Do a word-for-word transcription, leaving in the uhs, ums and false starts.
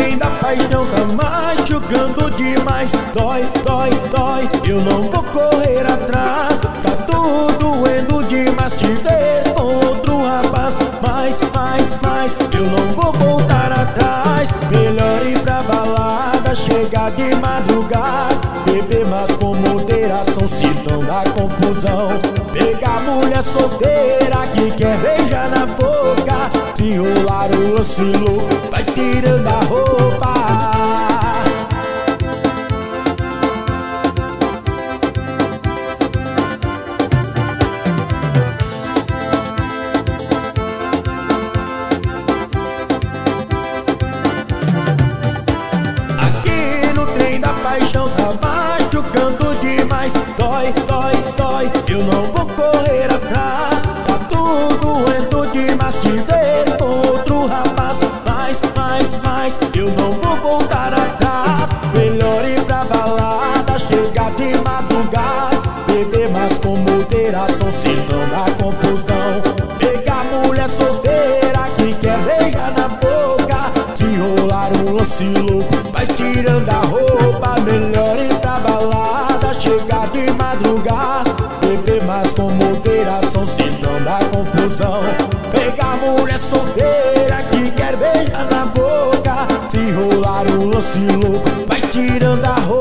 trem da paixão tá machucando demais. Dói, dói, dói, eu não vou correr atrás. Tá tudo doendo demais te ver com outro rapaz. Mais, mais, mais, eu não vou voltar atrás. Melhor ir pra balada, chegar de madrugada, beber mas com moderação, se não dá confusão. Pegar mulher solteira que quer beijar na boca, se rolar o lance louco, vai tirando a roupa. Paixão tá machucando demais. Dói, dói, dói, eu não vou correr atrás. Tá tudo doendo demais te ver com outro rapaz. Mais, mais, mais, eu não vou voltar atrás. Melhor ir pra balada, chegar de madrugada, beber mas com moderação, se não dá confusão. Pegar mulher solteira que quer beijar na boca, se rolar um lance louco, vai tirando a roupa. Melhor ir pra balada, chegar de madrugada, beber mas com moderação, se não dá confusão. Pegar mulher solteira que quer beijar na boca, se rolar um lance louco, vai tirando a roupa.